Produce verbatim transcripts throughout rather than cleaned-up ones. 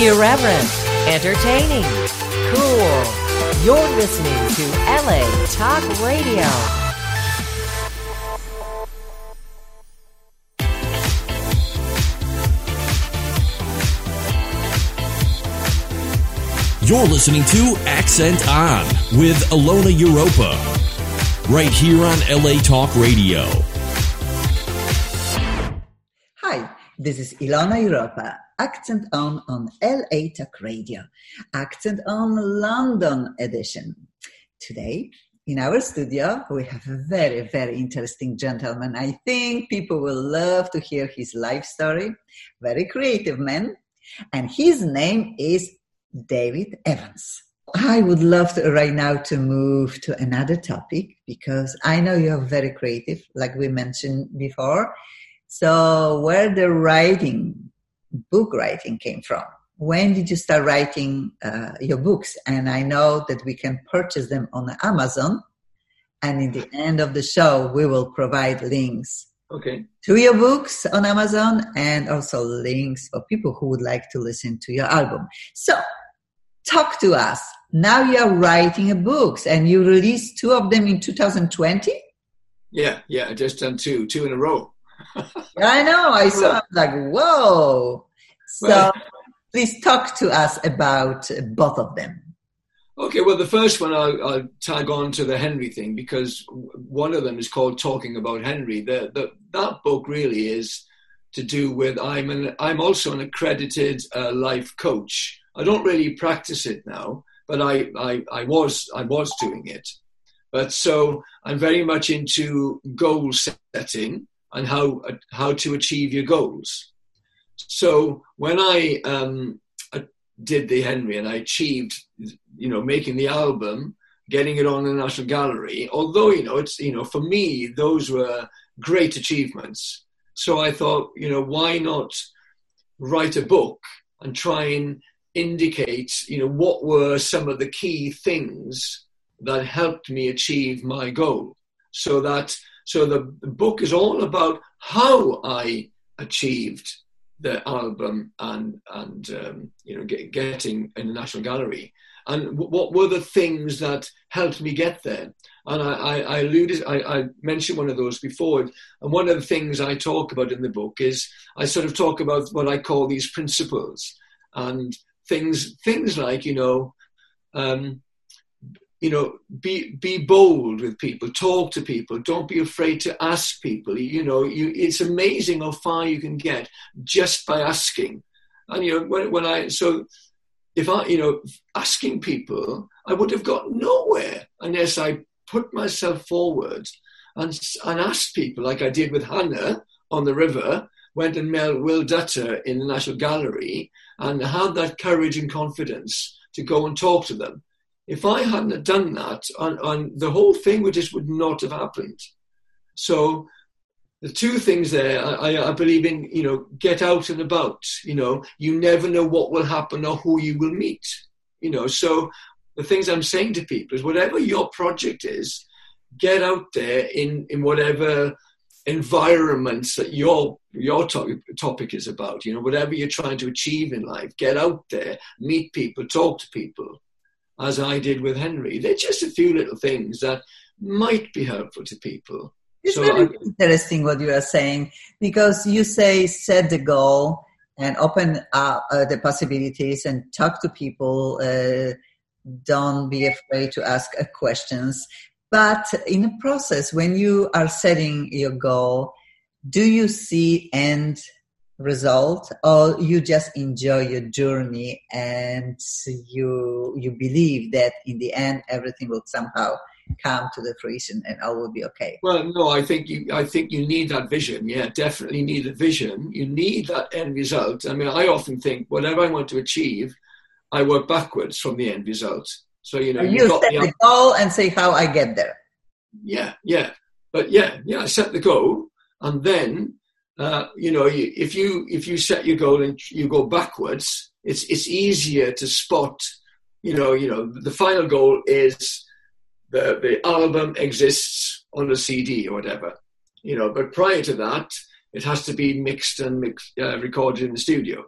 Irreverent, entertaining, cool. You're listening to L A Talk Radio. You're listening to Accent On with Ilona Europa, right here on L A Talk Radio. Hi, this is Ilona Europa, Accent On on L A Talk Radio, Accent On London edition. Today, in our studio, we have a very, very interesting gentleman. I think people will love to hear his life story. Very creative man. And his name is David Evans. I would love to, right now to move to another topic because I know you're very creative, like we mentioned before. So where the writing, book writing came from? When did you start writing uh, your books? And I know that we can purchase them on Amazon. And in the end of the show, we will provide links okay. to your books on Amazon and also links for people who would like to listen to your album. So talk to us. Now you're writing a books and you released two of them in two thousand twenty? Yeah, yeah, I just done two, two in a row. I know, I saw, I'm like, whoa. So well, please talk to us about both of them. Okay, well, the first one I'll, I'll tag on to the Henry thing because one of them is called Talking About Henry. The, the, that book really is to do with, I'm, an, I'm also an accredited uh, life coach. I don't really practice it now, but I, I, I was I was doing it. But so I'm very much into goal setting and how how to achieve your goals. So when I um, did the Henry and I achieved, you know, making the album, getting it on the National Gallery, although, you know, it's, you know, for me, those were great achievements. So I thought, you know, why not write a book and try and indicate, you know, what were some of the key things that helped me achieve my goal. So that, so the, the book is all about how I achieved the album and, and um, you know, get, getting in the National Gallery. And w- what were the things that helped me get there? And I, I, I alluded, I, I mentioned one of those before. And one of the things I talk about in the book is I sort of talk about what I call these principles. And Things, things like, you know, um, you know, be be bold with people, talk to people, don't be afraid to ask people. You know, you, it's amazing how far you can get just by asking. And you know, when when I so if I, you know, asking people, I would have got nowhere unless I put myself forward and and asked people, like I did with Hannah on the river. Went and met Will Dutter in the National Gallery and had that courage and confidence to go and talk to them. If I hadn't done that, on, on, the whole thing would just would not have happened. So the two things there, I, I believe in, you know, get out and about. You know, you never know what will happen or who you will meet. You know, so the things I'm saying to people is whatever your project is, get out there in, in whatever environments that your your to- topic is about, you know, whatever you're trying to achieve in life, get out there, meet people, talk to people, as I did with Henry. They're just a few little things that might be helpful to people. It's so very I, interesting what you are saying, because you say set the goal and open up uh, the possibilities and talk to people. Uh, don't be afraid to ask uh, questions. But in the process, when you are setting your goal, do you see end result, or you just enjoy your journey and you you believe that in the end everything will somehow come to the fruition and all will be okay? Well, no, I think you I think you need that vision. Yeah, definitely need the vision. You need that end result. I mean, I often think whatever I want to achieve, I work backwards from the end result. So, you know, you set the, the goal and say how I get there. Yeah, yeah. But yeah, yeah, I set the goal. And then, uh, you know, you, if you if you set your goal and you go backwards, it's it's easier to spot, you know, you know, the final goal is the, the album exists on a C D or whatever, you know, but prior to that, it has to be mixed and mixed, uh, recorded in the studio.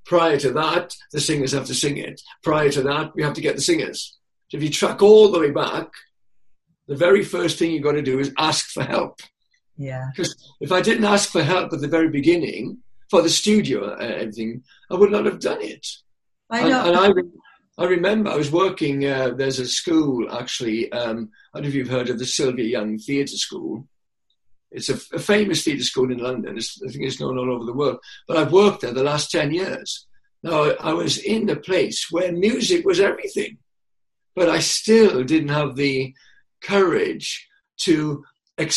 Prior to that, the singers have to sing it. Prior to that, we have to get the singers. So if you track all the way back, the very first thing you've got to do is ask for help. Yeah. Because if I didn't ask for help at the very beginning, for the studio and everything, I would not have done it. I know. And, and I, I remember I was working, uh, there's a school actually, um, I don't know if you've heard of the Sylvia Young Theatre School. It's a, a famous theatre school in London. It's, I think it's known all over the world. But I've worked there the last ten years. Now, I was in a place where music was everything. But I still didn't have the courage to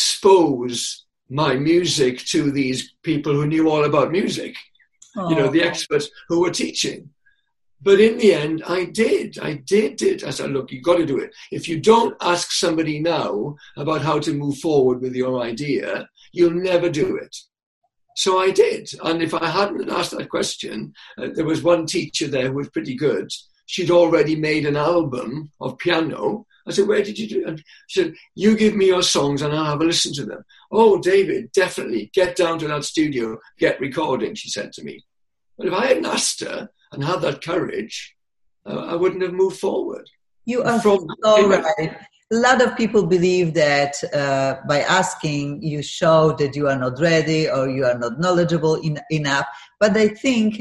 expose my music to these people who knew all about music. Oh. You know, the experts who were teaching. But in the end, I did. I did it. I said, look, you've got to do it. If you don't ask somebody now about how to move forward with your idea, you'll never do it. So I did. And if I hadn't asked that question, uh, there was one teacher there who was pretty good. She'd already made an album of piano. I said, where did you do it? And she said, you give me your songs and I'll have a listen to them. Oh, David, definitely. Get down to that studio, get recording, she said to me. But if I hadn't asked her and had that courage, uh, I wouldn't have moved forward. You are From, so right. A lot of people believe that uh, by asking, you show that you are not ready or you are not knowledgeable in, enough. But I think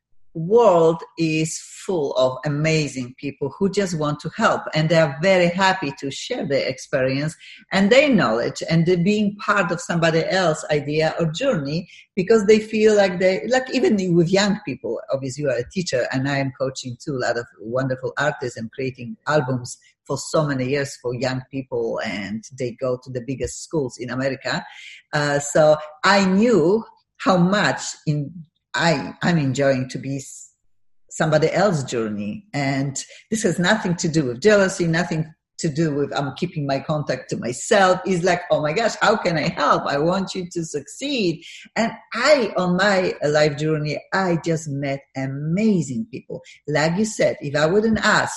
world is full of amazing people who just want to help, and they are very happy to share their experience and their knowledge and they're being part of somebody else's idea or journey, because they feel like they, like even with young people, obviously you are a teacher and I am coaching too, a lot of wonderful artists and creating albums for so many years for young people, and they go to the biggest schools in America. Uh, so I knew how much in I, I'm enjoying to be somebody else's journey. And this has nothing to do with jealousy, nothing to do with I'm keeping my contact to myself. It's like, oh my gosh, how can I help? I want you to succeed. And I, on my life journey, I just met amazing people. Like you said, if I wouldn't ask,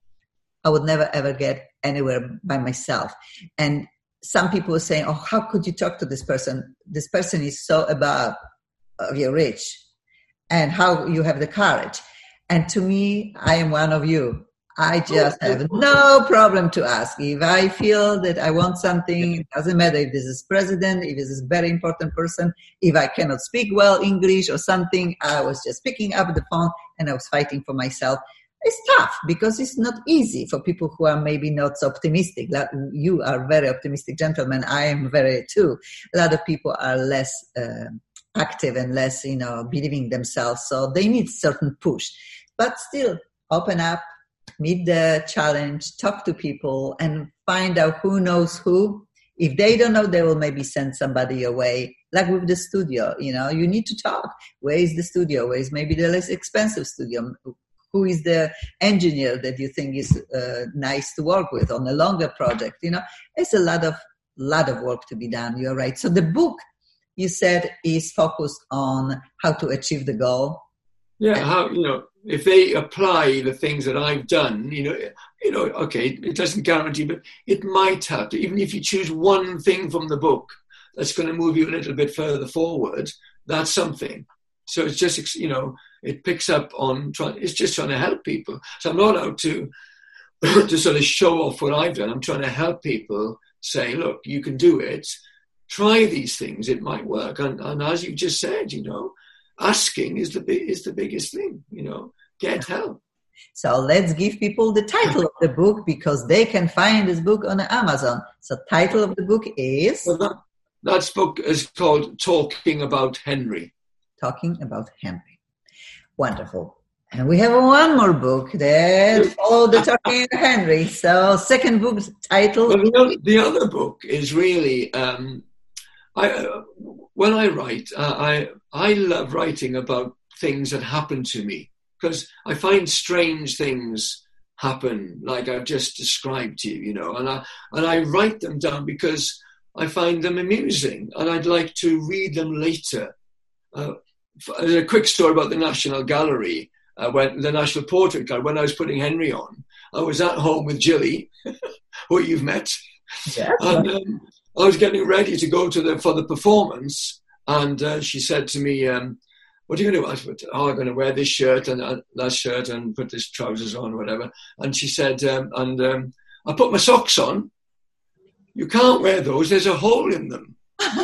I would never ever get anywhere by myself. And some people are saying, oh, how could you talk to this person? This person is so above of your reach, and how you have the courage. And to me, I am one of you. I just have no problem to ask. If I feel that I want something, it doesn't matter if this is president, if this is a very important person, if I cannot speak well English or something, I was just picking up the phone and I was fighting for myself. It's tough because it's not easy for people who are maybe not so optimistic. You are very optimistic gentleman. I am very too. A lot of people are less uh, active and less, you know, believing themselves. So they need certain push. But still, open up, meet the challenge, talk to people, and find out who knows who. If they don't know, they will maybe send somebody away. Like with the studio, you know, you need to talk. Where is the studio? Where is maybe the less expensive studio? Who is the engineer that you think is uh, nice to work with on a longer project? You know, it's a lot of lot of work to be done. You're right. So the book, you said, is focused on how to achieve the goal. Yeah, how, you know, if they apply the things that I've done, you know, you know, okay, it doesn't guarantee, but it might have to. Even if you choose one thing from the book that's going to move you a little bit further forward, that's something. So it's just, you know, it picks up on trying. It's just trying to help people. So I'm not out to to sort of show off what I've done. I'm trying to help people say, look, you can do it. Try these things; it might work. And, and as you just said, you know, asking is the big, is the biggest thing. You know, get help. So let's give people the title of the book, because they can find this book on Amazon. So title of the book is? Well, that, that book is called Talking About Henry. Talking About Henry. Wonderful. And we have one more book that followed the Talking About Henry. So second book title. Well, the, other, the other book is really, um, I uh, when I write, uh, I I love writing about things that happen to me, because I find strange things happen, like I've just described to you, you know, and I and I write them down because I find them amusing, and I'd like to read them later. Uh, there's a quick story about the National Gallery, uh, when the National Portrait Gallery. When I was putting Henry on, I was at home with Jilly, who you've met, yeah, and um, I was getting ready to go to the for the performance, and uh, she said to me, um, what are you going to do? I said, oh, I'm going to wear this shirt and uh, that shirt and put this trousers on or whatever. And she said, um, and um, I put my socks on. You can't wear those. There's a hole in them.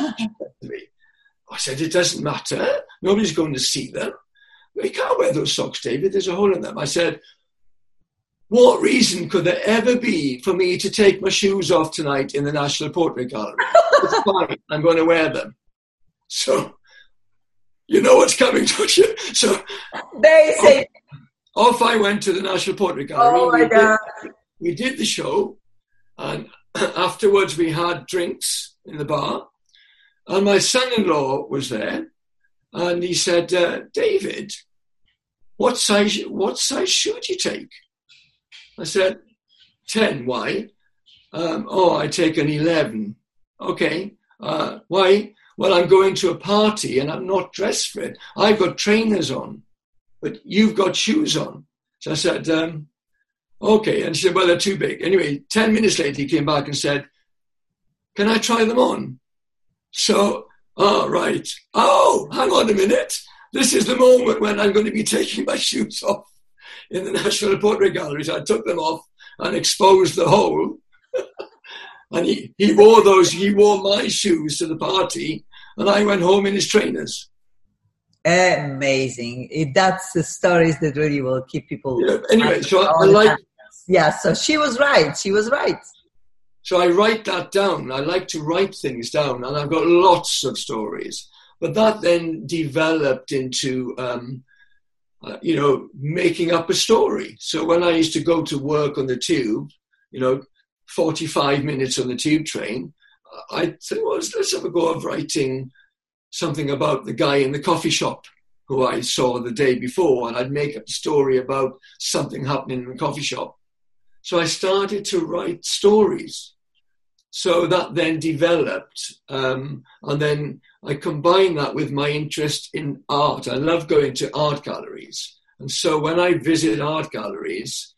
I said, it doesn't matter. Nobody's going to see them. You can't wear those socks, David. There's a hole in them. I said, what reason could there ever be for me to take my shoes off tonight in the National Portrait Gallery? It's fine. I'm going to wear them. So, you know what's coming, don't you? So, they say, off, off I went to the National Portrait Gallery. Oh my we, God. did, we did the show, and afterwards we had drinks in the bar, and my son-in-law was there, and he said, uh, David, what size, what size shoe do you take? I said, ten. Why? Um, oh, I take an eleven. Okay. Uh, why? Well, I'm going to a party and I'm not dressed for it. I've got trainers on, but you've got shoes on. So I said, um, okay. And she said, well, they're too big. Anyway, ten minutes later, he came back and said, can I try them on? So, oh, right. Oh, hang on a minute. This is the moment when I'm going to be taking my shoes off in the National Portrait Gallery. So I took them off and exposed the hole. And he, he wore those, he wore my shoes to the party, and I went home in his trainers. Amazing. It, that's the stories that really will keep people. Yeah, anyway, so I, I like. Yeah, so she was right. She was right. So I write that down. I like to write things down, and I've got lots of stories. But that then developed into, um, uh, you know, making up a story. So when I used to go to work on the tube, you know, forty-five minutes on the tube train, I said, well, let's have a go of writing something about the guy in the coffee shop who I saw the day before, and I'd make up a story about something happening in the coffee shop. So I started to write stories. So that then developed, um, and then I combined that with my interest in art. I love going to art galleries. And so when I visit art galleries,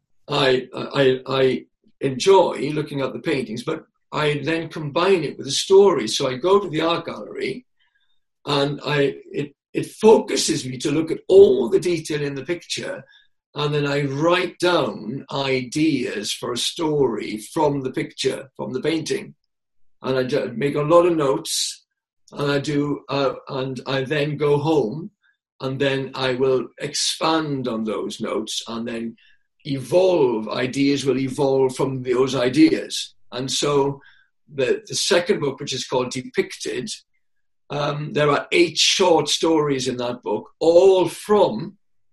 I, I, I enjoy looking at the paintings, but I then combine it with a story. So I go to the art gallery, and I it it focuses me to look at all the detail in the picture, and then I write down ideas for a story from the picture, from the painting, and I do, make a lot of notes, and I do, uh, and I then go home, and then I will expand on those notes, and then evolve, ideas will evolve from those ideas. And so the, the second book, which is called Depicted, um, there are eight short stories in that book, all from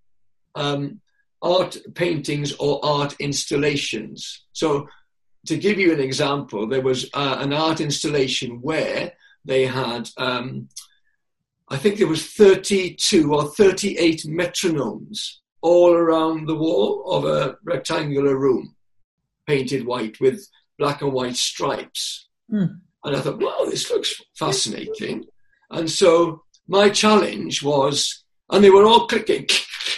um, art paintings or art installations. So to give you an example, there was uh, an art installation where they had, um, I think there was thirty-two or thirty-eight metronomes all around the wall of a rectangular room, painted white with black and white stripes. Mm. And I thought, wow, this looks fascinating. And so my challenge was, and they were all clicking,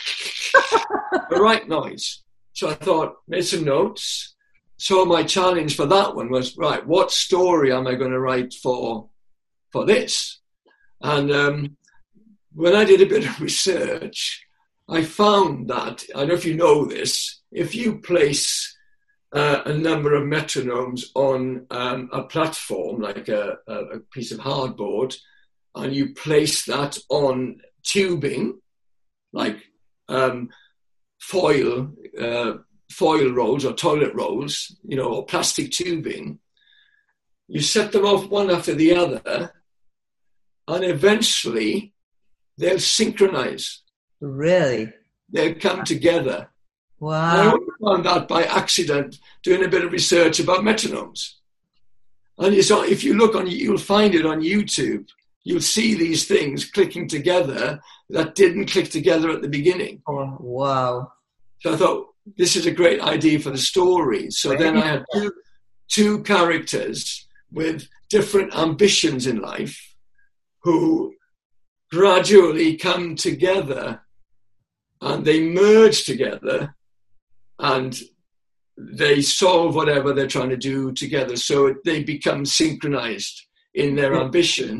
the right noise. So I thought, made some notes. So my challenge for that one was, right, what story am I going to write for, for this? And um, when I did a bit of research, I found that, I don't know if you know this, if you place uh, a number of metronomes on um, a platform, like a, a piece of hardboard, and you place that on tubing, like um, foil, uh, foil rolls or toilet rolls, you know, or plastic tubing, you set them off one after the other, and eventually they'll synchronize. Really? They'll come together. Wow. I found that by accident doing a bit of research about metronomes. And it's, if you look on, you'll find it on YouTube. You'll see these things clicking together that didn't click together at the beginning. Oh, wow. So I thought, this is a great idea for the story. So then I had two, two characters with different ambitions in life who gradually come together, and they merge together, and they solve whatever they're trying to do together. So they become synchronized in their ambition,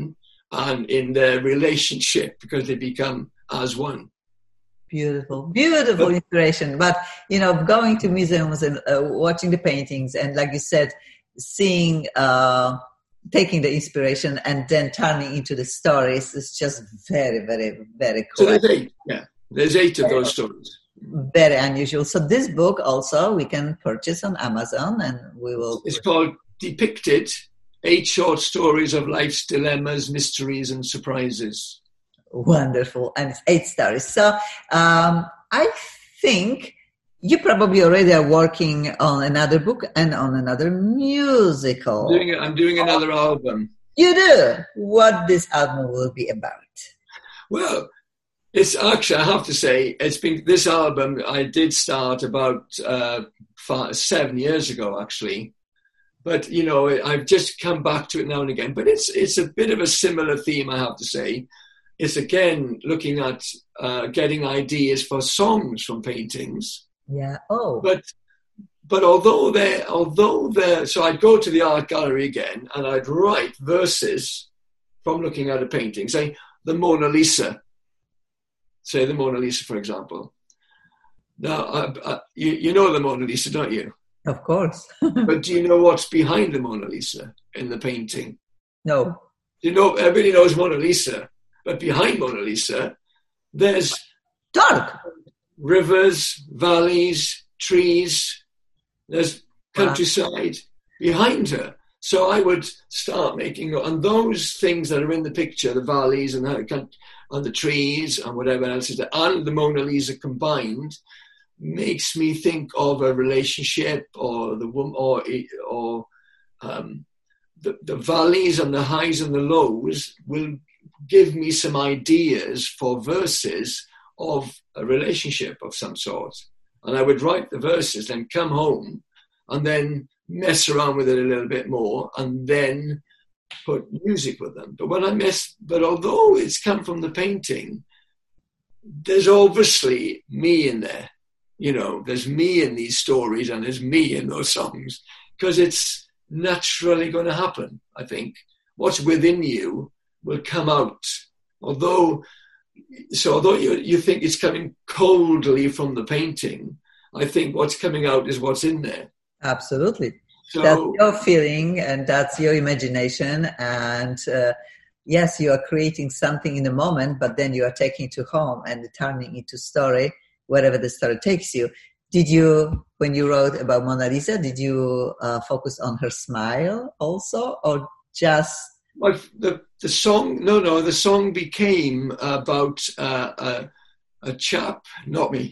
and in their relationship, because they become as one. Beautiful, beautiful inspiration. But, you know, going to museums and uh, watching the paintings and, like you said, seeing, uh, taking the inspiration and then turning into the stories is just very, very, very cool. So there's eight, yeah. There's eight of those stories. Very unusual. So this book also we can purchase on Amazon, and we will... It's called Depicted, Eight Short Stories of Life's Dilemmas, Mysteries and Surprises. Wonderful. And it's eight stories. So um, I think you probably already are working on another book and on another musical. I'm doing, I'm doing another oh, album. You do? What this album will be about? Well, it's actually, I have to say, it's been this album I did start about uh, five, seven years ago, actually. But, you know, I've just come back to it now and again. But it's it's a bit of a similar theme, I have to say. It's, again, looking at uh, getting ideas for songs from paintings. Yeah. Oh. But but although they're, although they're, so I'd go to the art gallery again and I'd write verses from looking at a painting, say the Mona Lisa. Say the Mona Lisa, for example. Now, uh, uh, you, you know the Mona Lisa, don't you? Of course. But do you know what's behind the Mona Lisa in the painting? No. You know, everybody knows Mona Lisa, but behind Mona Lisa, there's dark rivers, valleys, trees. There's countryside wow. behind her. So I would start making, and those things that are in the picture, the valleys and the, and the trees and whatever else is there, and the Mona Lisa combined, makes me think of a relationship, or the woman, or or um, the the valleys and the highs and the lows will give me some ideas for verses of a relationship of some sort. And I would write the verses, then come home, and then mess around with it a little bit more, and then put music with them. But when I mess, but although it's come from the painting, there's obviously me in there. You know, there's me in these stories and there's me in those songs, because it's naturally going to happen, I think. What's within you will come out. Although, so although you, you think it's coming coldly from the painting, I think what's coming out is what's in there. Absolutely. So, that's your feeling and that's your imagination. And uh, yes, you are creating something in the moment, but then you are taking it to home and turning it to story, wherever the story takes you. Did you, when you wrote about Mona Lisa, did you uh, focus on her smile also, or just... Well, the, the song, no, no, the song became about uh, a, a chap, not me.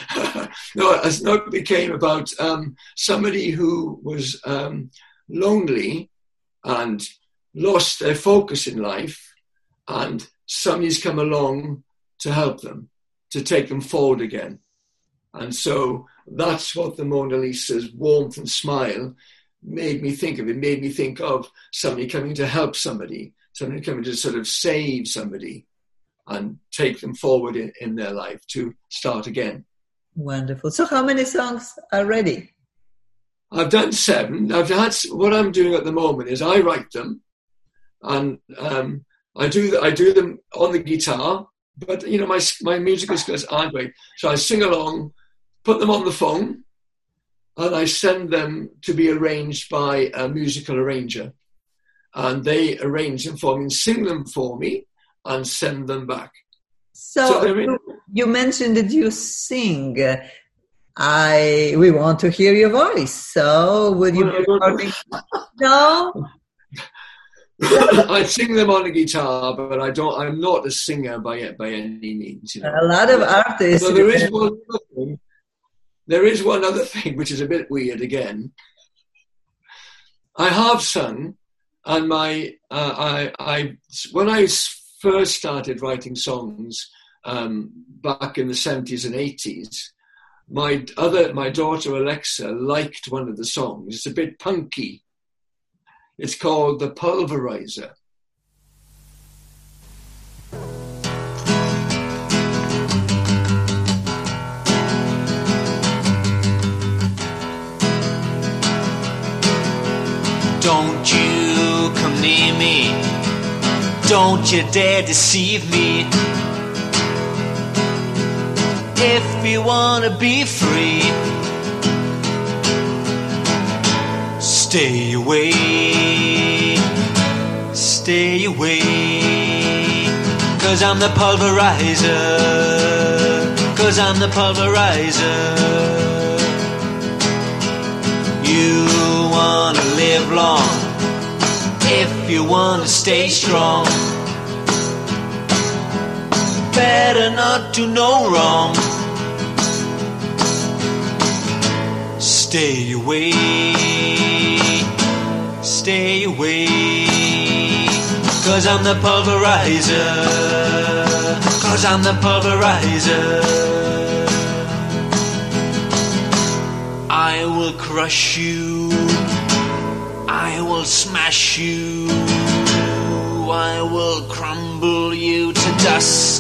no, it not became about um, somebody who was um, lonely and lost their focus in life, and somebody's come along to help them, to take them forward again. And so that's what the Mona Lisa's warmth and smile made me think of. It made me think of somebody coming to help somebody, somebody coming to sort of save somebody and take them forward in, in their life to start again. Wonderful. So how many songs are ready? I've done seven. I've had, what I'm doing at the moment is I write them, and um, I do I do them on the guitar. But, you know, my my musical skills aren't great. So I sing along, put them on the phone, and I send them to be arranged by a musical arranger. And they arrange them for me and sing them for me and send them back. So, so in- you, you mentioned that you sing. I We want to hear your voice. So will you well, be recording? No? I sing them on a guitar, but I don't. I'm not a singer by by any means. You know? A lot of artists. So there is one other thing. There is one other thing which is a bit weird. Again, I have sung, and my uh, I I when I first started writing songs um, back in the seventies and eighties, my other my daughter Alexa liked one of the songs. It's a bit punky. It's called The Pulverizer. Don't you come near me, Don't you dare deceive me. If you wanna be free, stay away, stay away. Cause I'm the pulverizer, cause I'm the pulverizer. You wanna live long, if you wanna stay strong, better not do no wrong. Stay away, stay away. Cause I'm the pulverizer, cause I'm the pulverizer. I will crush you, I will smash you, I will crumble you to dust.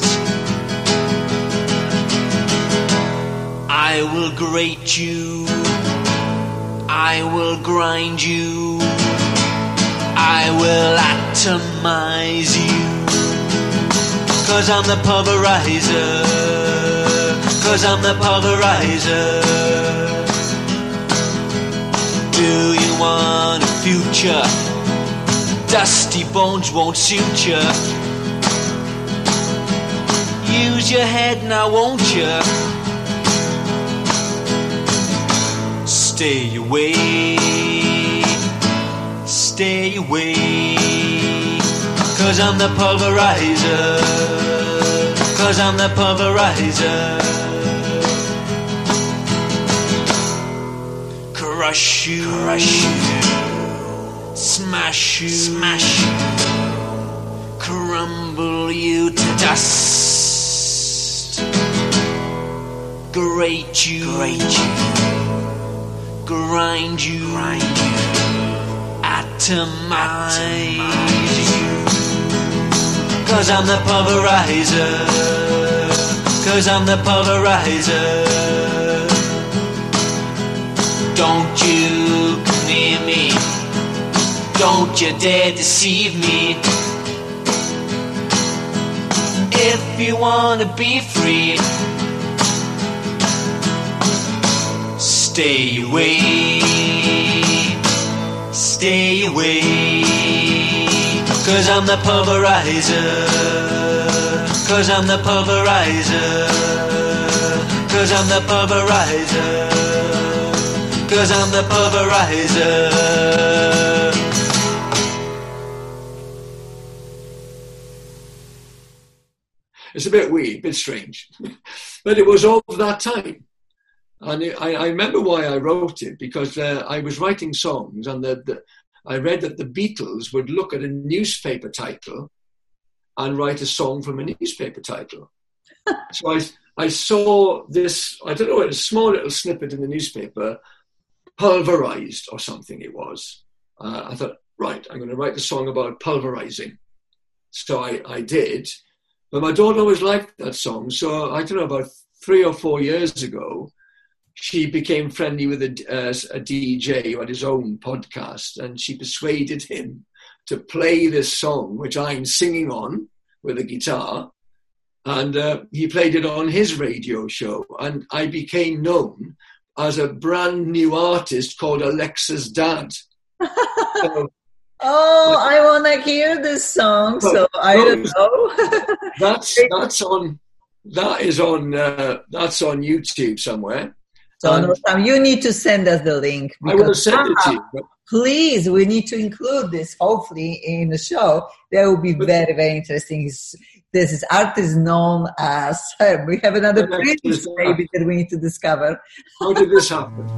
I will grate you, I will grind you, I will atomize you. Cause I'm the pulverizer, cause I'm the pulverizer. Do you want a future? Dusty bones won't suit you. Use your head now, won't you? Stay away, stay away. Cause I'm the pulverizer, cause I'm the pulverizer. Crush you, crush you, smash you, smash you, crumble you to dust, grate you, grate you, grind you, grind you, atomize, atomize you. Cause I'm the pulverizer, cause I'm the pulverizer. Don't you come near me, don't you dare deceive me. If you wanna be free, stay away, stay away. Cause I'm the pulverizer, cause I'm the pulverizer, cause I'm the pulverizer, cause I'm the pulverizer. It's a bit weird, a bit strange. But it was all of that time. And it, I, I remember why I wrote it, because uh, I was writing songs and the, the, I read that the Beatles would look at a newspaper title and write a song from a newspaper title. So I, I saw this, I don't know, a small little snippet in the newspaper, pulverized or something it was. Uh, I thought, right, I'm going to write a song about pulverizing. So I, I did. But my daughter always liked that song. So I don't know, about three or four years ago, she became friendly with a, uh, a D J who had his own podcast, and she persuaded him to play this song, which I'm singing on with a guitar. And uh, he played it on his radio show. And I became known as a brand new artist called Alexa's Dad. So, oh, I want to hear this song, so, so I don't know. that's that's on. That is on. Uh, that's on YouTube somewhere. So and no, you need to send us the link. I will send it to you. But please, we need to include this, hopefully, in the show. That will be very, very interesting. This is artist known as, uh, we have another Prince maybe that we need to discover. How did this happen?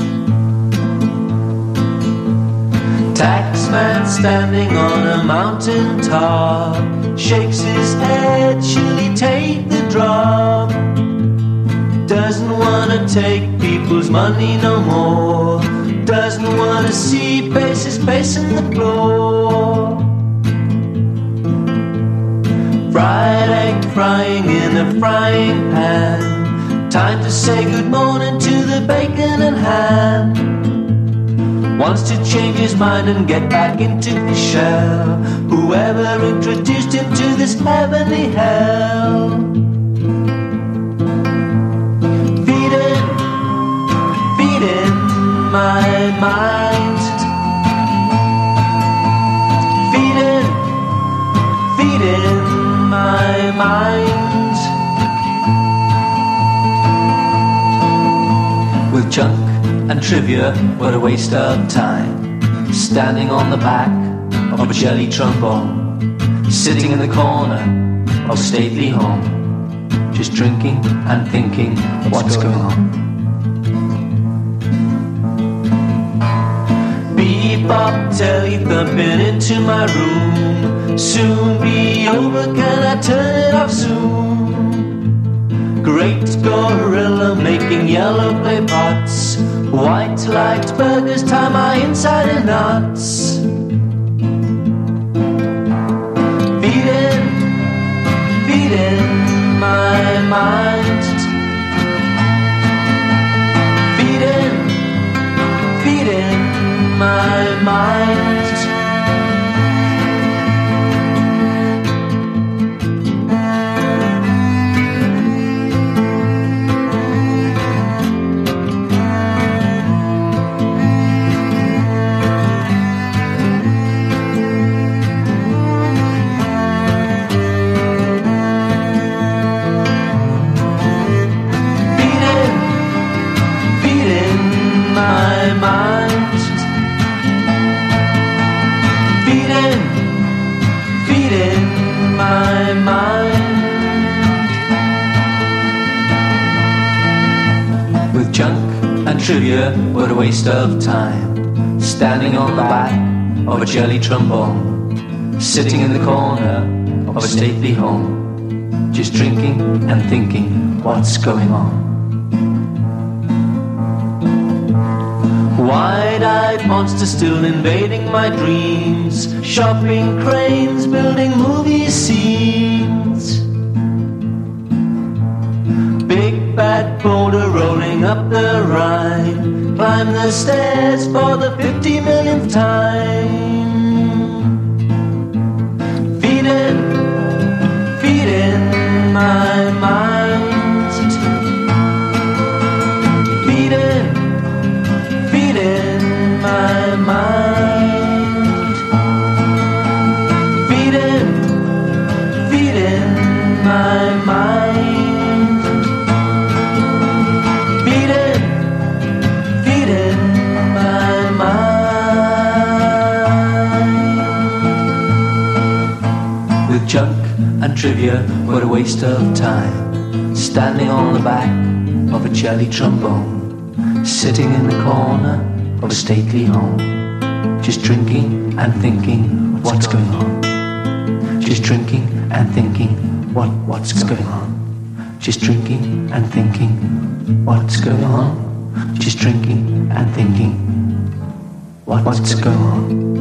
Taxman standing on a mountain top shakes his head, should he take the drop? Doesn't wanna take people's money no more. Doesn't wanna see faces pacing the floor. Fried egg frying in a frying pan. Time to say good morning to the bacon and ham. wants to change his mind and get back into his shell. Whoever introduced him to this heavenly hell. Feeding, feeding my mind. Feeding, feeding my mind. With junk and trivia, what a waste of time. Standing on the back of a jelly trombone, sitting in the corner of a stately home, just drinking and thinking what's going on. Bebop telly thumping into my room. Soon be over, can I turn it off soon? Great gorilla making yellow clay pots. White light burgers tie my inside in knots. Feeding, feeding my mind. Feeding, feeding my mind. Trivia, what a waste of time. Standing on the back of a jelly trombone, sitting in the corner of a stately home, just drinking and thinking what's going on. Wide-eyed monsters still invading my dreams, shopping cranes, building movie scenes. Big bad boulder rolling up the Rhine, climb the stairs for the fifty millionth time. Feeding, feeding my mind. Feeding, feeding my mind. Feeding, feeding my mind. Junk and trivia, what a waste of time. Standing on the back of a jelly trombone, sitting in the corner of a stately home, just drinking and thinking what's going on. Just drinking and thinking what what's going on. Just drinking and thinking what's going on. Just drinking and thinking what what's going on.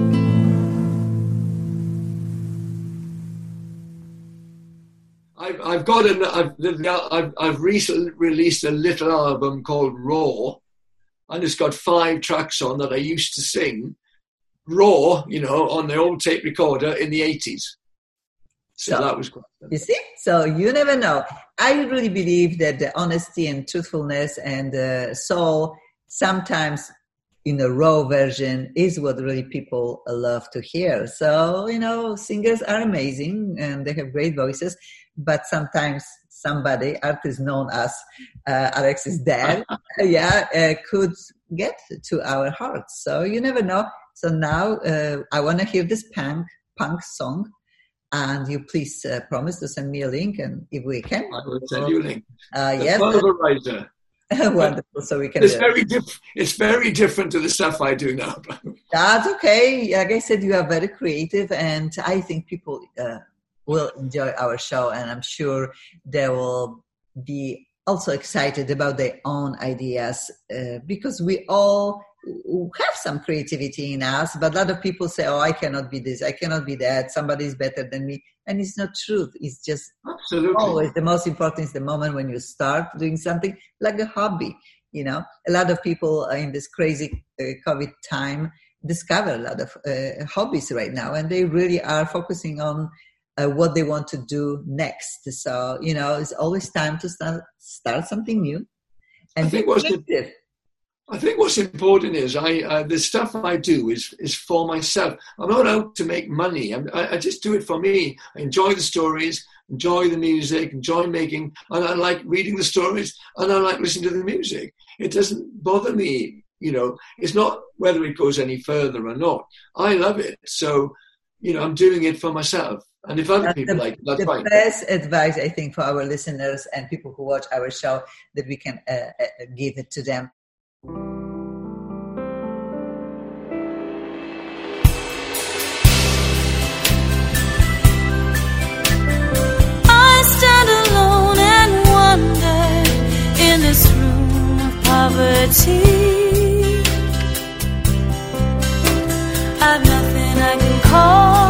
I've got an, I've, I've, I've recently released a little album called Raw, and it's got five tracks on that I used to sing raw, you know, on the old tape recorder in the eighties. So, so that was quite fun. You see? So you never know. I really believe that the honesty and truthfulness and uh, soul sometimes in a raw version is what really people love to hear. So, you know, singers are amazing and they have great voices. But sometimes somebody, artist known as uh, Alex's dad, uh, yeah, uh, could get to our hearts. So you never know. So now uh, I want to hear this punk punk song, and you please uh, promise to send me a link, and if we can, I will send you a link. Uh, the yes, Pulverizer. Wonderful. So we can. It's do very it. diff- It's very different to the stuff I do now. That's okay. Like I said, you are very creative, and I think people. Uh, will enjoy our show, and I'm sure they will be also excited about their own ideas uh, because we all have some creativity in us, but a lot of people say, oh, I cannot be this, I cannot be that, somebody is better than me. And it's not true. It's just Absolutely. always the most important is the moment when you start doing something like a hobby. You know, a lot of people in this crazy uh, COVID time discover a lot of uh, hobbies right now, and they really are focusing on uh, what they want to do next. So, you know, it's always time to start start something new. And I think what's the, I think what's important is I uh, the stuff I do is is for myself. I'm not out to make money. I'm, I, I just do it for me. I enjoy the stories, enjoy the music, enjoy making, and I like reading the stories, and I like listening to the music. It doesn't bother me, you know. It's not whether it goes any further or not. I love it, so you know I'm doing it for myself. And if other that's people the, like it, that's the fine. The best advice, I think, for our listeners and people who watch our show, that we can uh, uh, give it to them. I stand alone and wonder in this room of poverty. I've nothing I can call.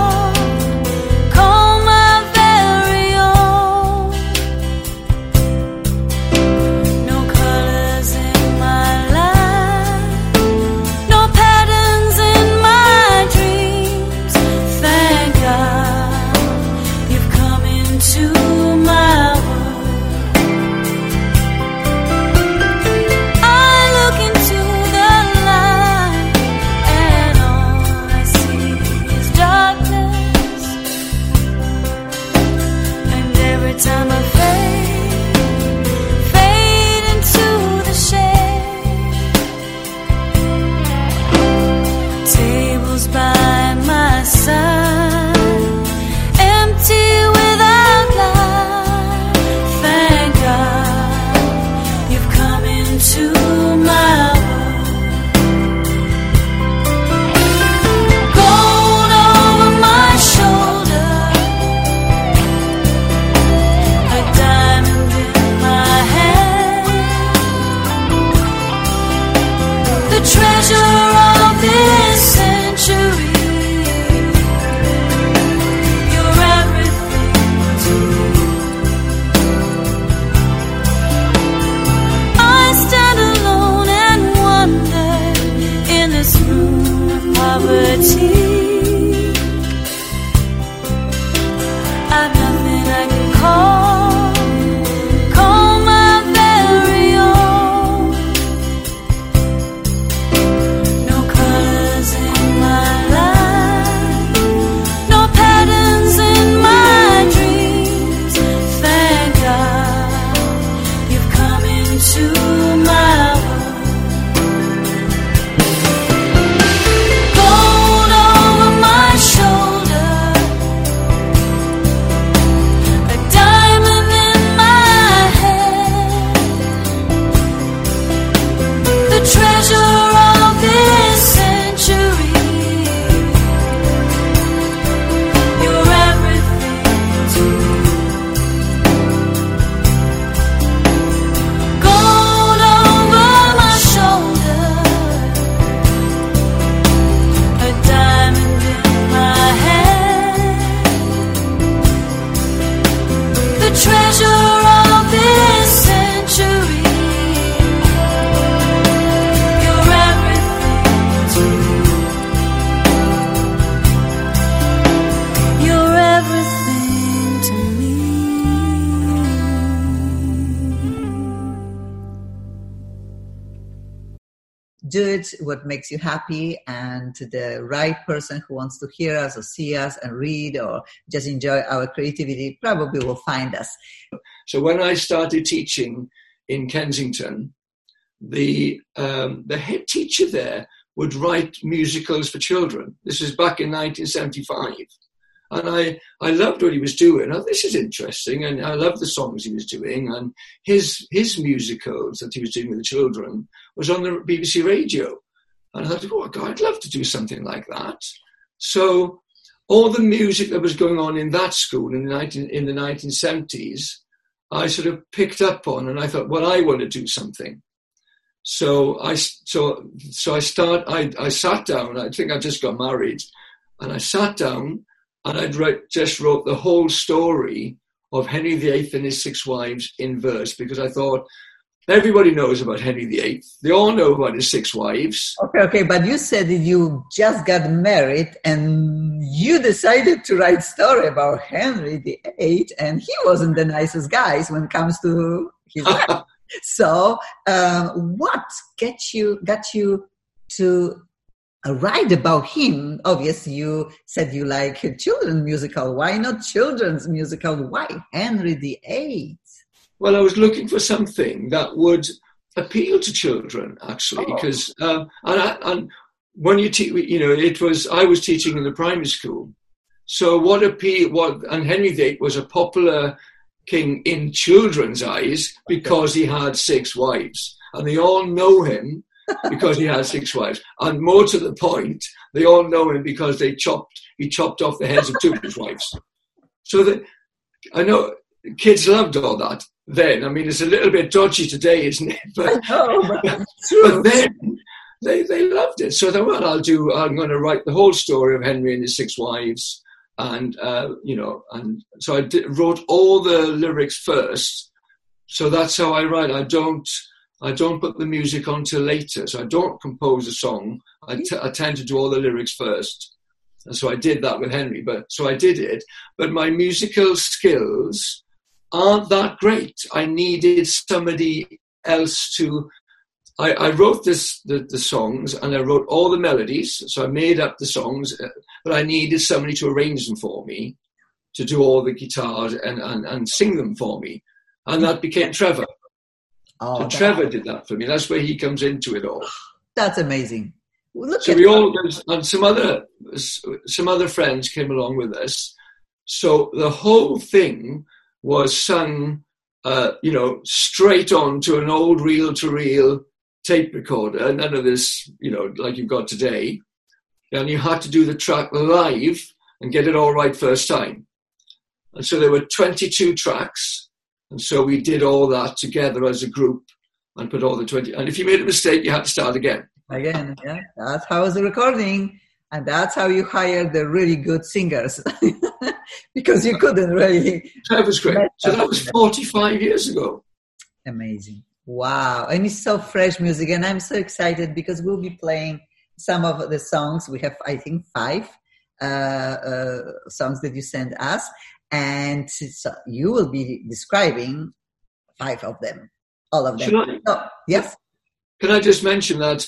Do it what makes you happy, and the right person who wants to hear us or see us and read or just enjoy our creativity probably will find us. So when I started teaching in Kensington, the um, the head teacher there would write musicals for children. This was back in nineteen seventy-five. And I, I loved what he was doing. Oh, this is interesting. And I loved the songs he was doing. And his his musicals that he was doing with the children was on the B B C radio. And I thought, oh, God, I'd love to do something like that. So all the music that was going on in that school in the, nineteen, in the nineteen seventies, I sort of picked up on. And I thought, well, I want to do something. So I, so, so I, start, I, I sat down. I think I just got married. And I sat down. And I wrote, just wrote the whole story of Henry the Eighth and his six wives in verse, because I thought everybody knows about Henry the Eighth. They all know about his six wives. Okay, okay, but you said that you just got married and you decided to write story about Henry the Eighth, and he wasn't the nicest guy when it comes to his wife. So, um, what get you got you to uh, write about him? Obviously, you said you like a children's musical. Why not children's musical? Why Henry the Eighth? Well, I was looking for something that would appeal to children, actually, Oh. because um, and, I, and when you te- you know, it was I was teaching in the primary school, so what appeal? What and Henry the Eighth was a popular king in children's eyes because he had six wives, and they all know him because he had six wives, and more to the point, they all know him because they chopped he chopped off the heads of two of his wives. So that I know kids loved all that then. I mean, it's a little bit dodgy today, isn't it? But, Oh, but it's true. but then they they loved it. So then what I'll do, I'm going to write the whole story of Henry and his six wives. And, uh, you know, and so I did, wrote all the lyrics first. So that's how I write. I don't, I don't put the music on till later. So I don't compose a song. I, t- I tend to do all the lyrics first. And so I did that with Henry. But so I did it. But my musical skills aren't that great. I needed somebody else to. I, I wrote this the, the songs and I wrote all the melodies, so I made up the songs, but I needed somebody to arrange them for me, to do all the guitars and, and, and sing them for me. And that became Trevor. Oh, So that- Trevor did that for me. That's where he comes into it all. That's amazing. Well, look So at we all, and some other, some other friends came along with us. So the whole thing was sung, uh, you know, straight on to an old reel-to-reel tape recorder, none of this, you know, like you've got today. And you had to do the track live and get it all right first time. And so there were twenty-two tracks. And so we did all that together as a group and put all the twenty. And if you made a mistake, you had to start again. Again, yeah, that's how it's the recording. And that's how you hire the really good singers. Because you couldn't really. That was great. So that was forty-five years ago. Amazing. Wow. And it's so fresh music. And I'm so excited because we'll be playing some of the songs. We have, I think, five uh, uh, songs that you sent us. And so you will be describing five of them, all of them. Should I? Oh, yes? Can I just mention that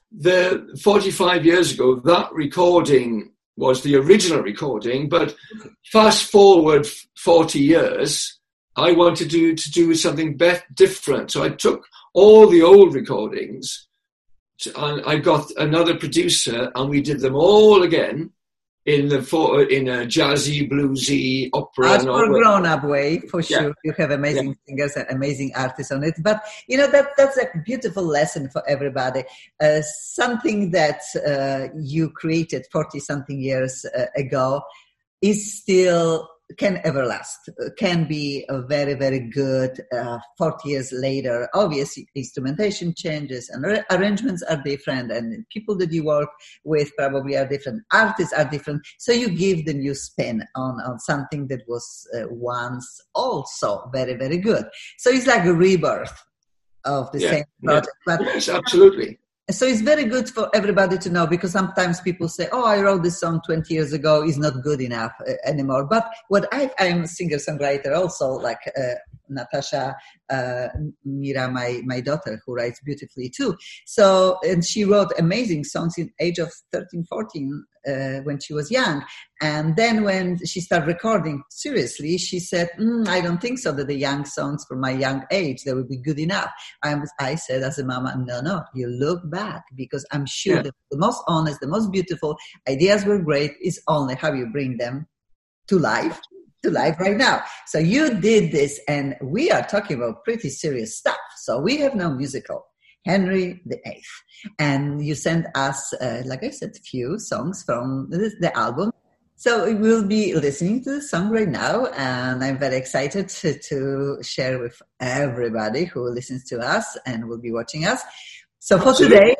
the forty-five years ago, that recording was the original recording, but fast forward forty years, I wanted to do, to do something be- different. So I took all the old recordings to, and I got another producer and we did them all again in the for, in a jazzy, bluesy, opera. As and for all grown-up way, for Yeah. sure. You have amazing yeah. singers and amazing artists on it. But, you know, that that's a beautiful lesson for everybody. Uh, something that uh, you created forty-something years uh, ago is still, can ever last, can be a very, very good uh, forty years later. Obviously, instrumentation changes and ar- arrangements are different and people that you work with probably are different. Artists are different. So you give the new spin on, on something that was uh, once also very, very good. So it's like a rebirth of the Yeah, same project. yeah. But Yes, absolutely. so it's very good for everybody to know because sometimes people say, oh, I wrote this song twenty years ago, it's not good enough uh, anymore. But what I, I'm a singer-songwriter also, like uh, Natasha uh, Mira, my, my daughter, who writes beautifully too. So, and she wrote amazing songs in age of thirteen, fourteen uh, when she was young. And then when she started recording seriously, she said, mm, I don't think so that the young songs from my young age, they will be good enough. I, was, I said as a mama, no, no, you look back because I'm sure Yeah. that the most honest, the most beautiful ideas were great is only how you bring them to life, to life right now. So you did this and we are talking about pretty serious stuff. So we have no musical. Henry the Eighth. And you sent us, uh, like I said, few songs from the, the album. So we'll be listening to the song right now, and I'm very excited to, to share with everybody who listens to us and will be watching us. So for Absolutely. today,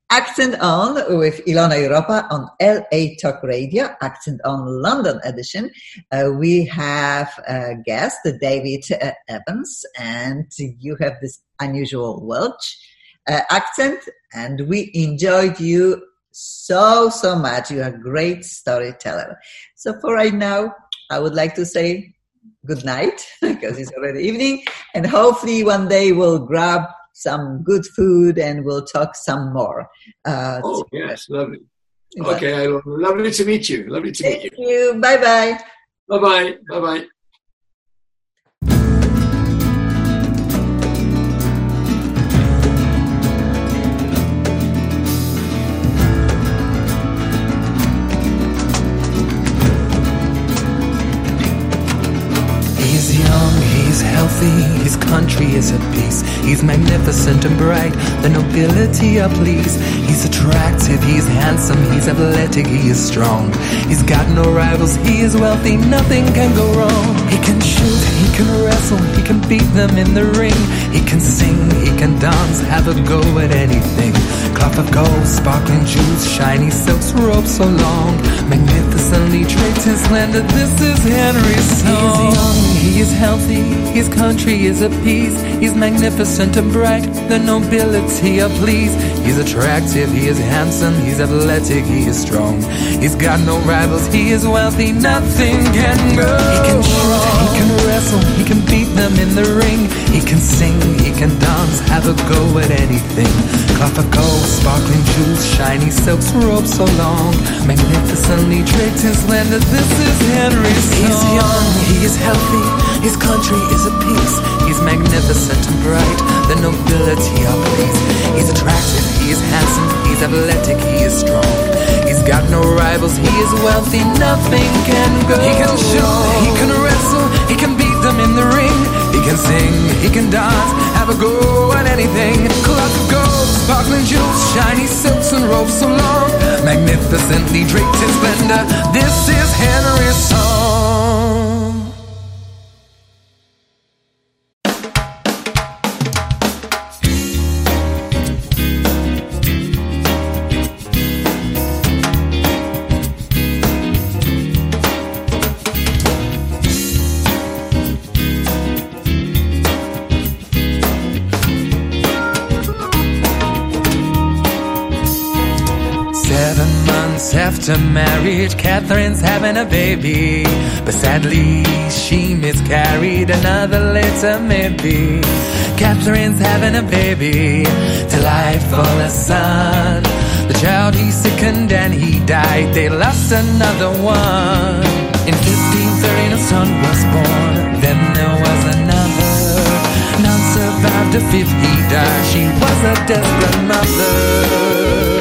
Accent On with Ilona Europa on L A Talk Radio, Accent On London edition. Uh, we have a guest, David uh, Evans, and you have this unusual Welsh uh, accent, and we enjoyed you so, so much. You're a great storyteller. So for right now, I would like to say good night, because it's already evening, and hopefully one day we'll grab some good food and we'll talk some more. Uh, oh, yes, lovely. Okay, I love, lovely to meet you. Lovely to Thank meet you. you. Bye-bye. Bye-bye. Bye-bye. He's healthy, his country is at peace. He's magnificent and bright, the nobility are pleased. He's attractive, he's handsome, he's athletic, he is strong. He's got no rivals, he is wealthy, nothing can go wrong. He can shoot, he can wrestle, he can beat them in the ring. He can sing, he can dance, have a go at anything. Cloth of gold, sparkling jewels, shiny silks, robes so long. Magnificently draped and slender, this is Henry's song. He's young, he is healthy, his country is at peace. He's magnificent and bright, the nobility are pleased. He's attractive, he is handsome, he's athletic, he is strong. He's got no rivals, he is wealthy, nothing can go. He can shoot, he can wrestle, he can beat them in the ring. He can sing, he can dance, have a go at anything. Cloth of gold, sparkling jewels, shiny silks, robes so long. Magnificently draped and slender, this is Henry's song. He's young, he is healthy, his country is at peace. He's magnificent and bright, the nobility are pleased. He's attractive, he is handsome, he's athletic, he is strong. He's got no rivals, he is wealthy, nothing can go. He can shoot, he can wrestle, he can beat them in the ring. He can sing, he can dance, have a go at anything. Cloth of gold, sparkling jewels, shiny silks and robes so long. Magnificently draped in splendor, this is Henry's song. After marriage, Catherine's having a baby, but sadly she miscarried. Another later maybe. Catherine's having a baby, delightful a son. The child he sickened and he died. They lost another one. In fifteen thirteen a son was born. Then there was another. None survived a fifth, he died. She was a desperate mother.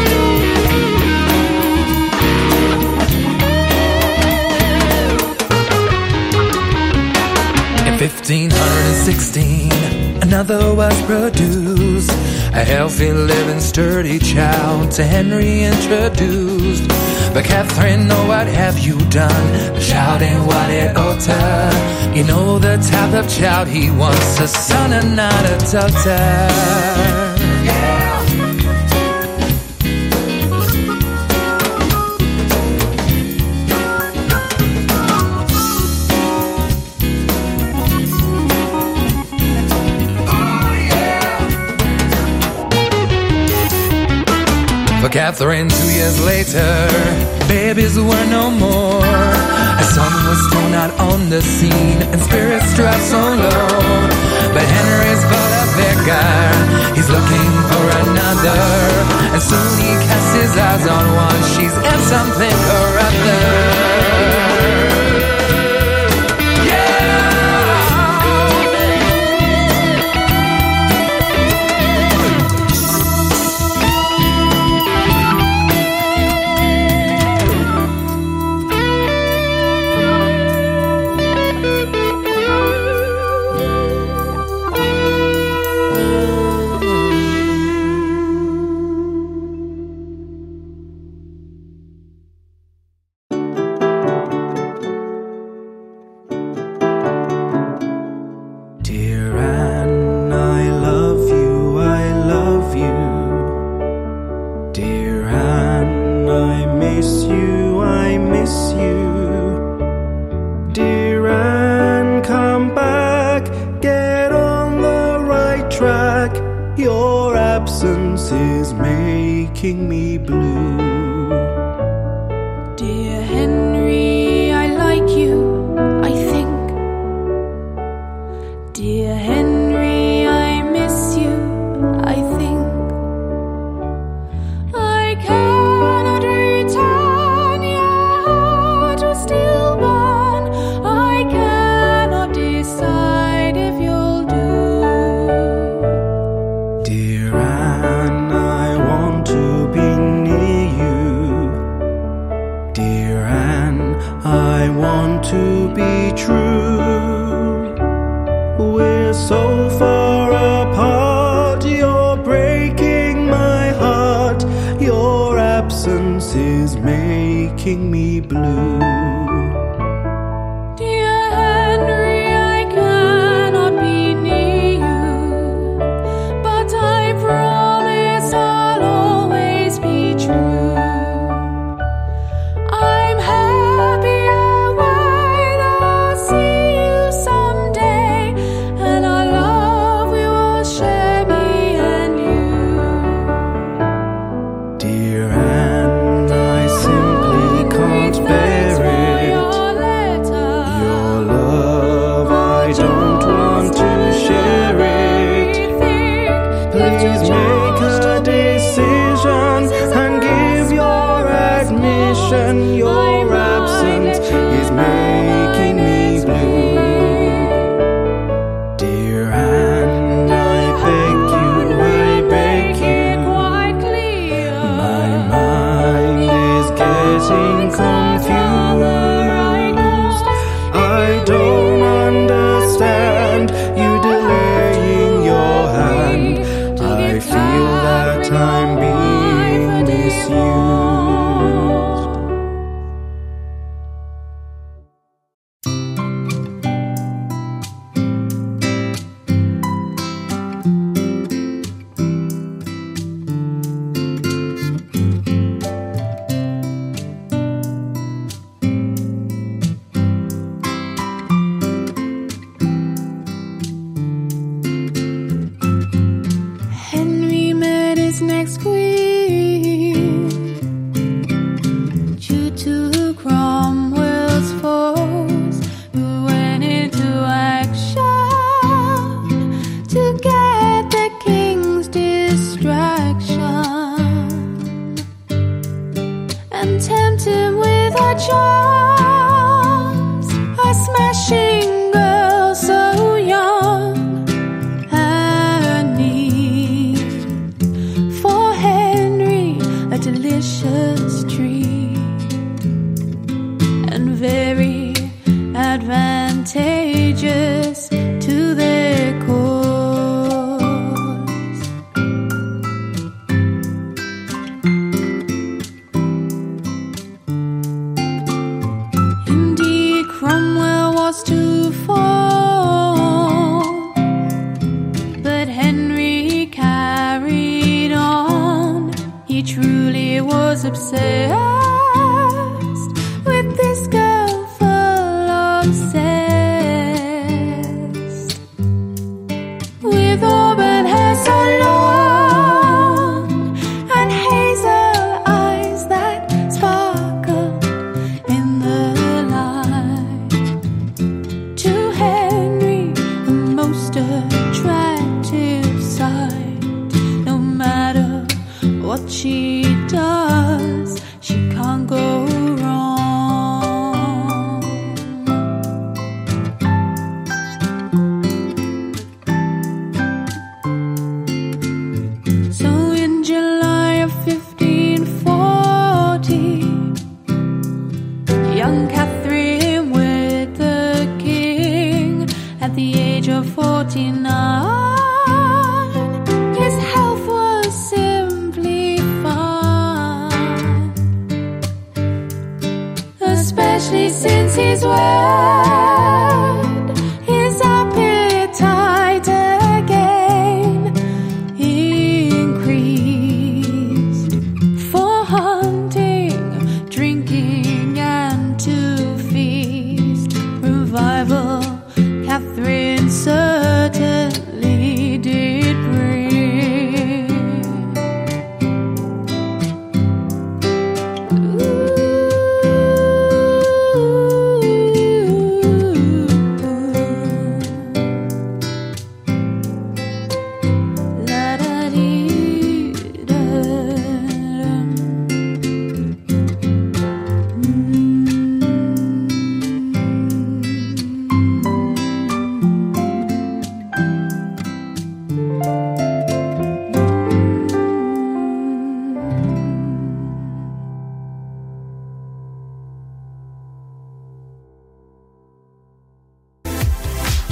fifteen sixteen, another was produced. A healthy, living, sturdy child to Henry introduced. But Catherine, oh, what have you done? The child ain't what it ought to. You know the type of child he wants, a son and not a daughter. Catherine, two years later, babies were no more. A son was thrown out on the scene, and spirits dropped so low. But Henry's but a beggar, he's looking for another. And soon he casts his eyes on one, she's at something or other. making me blue. Dear Henry, I like you, I think. Dear Henry, I miss you, I think. I cannot return, your heart will still burn. I cannot decide if you'll do. Dear Anne, I want to be near you. Dear Anne, I want to be true. We're so far apart, you're breaking my heart. Your absence is making me blue. Dear Henry, I cannot be near you, but I promise I'll always be true. I'm happy when I'll see you someday, and our love we will share, me and you. Dear Anne, I simply can't bear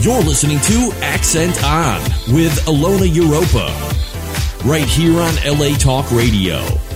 You're listening to Accent On with Ilona Europa, right here on L A Talk Radio.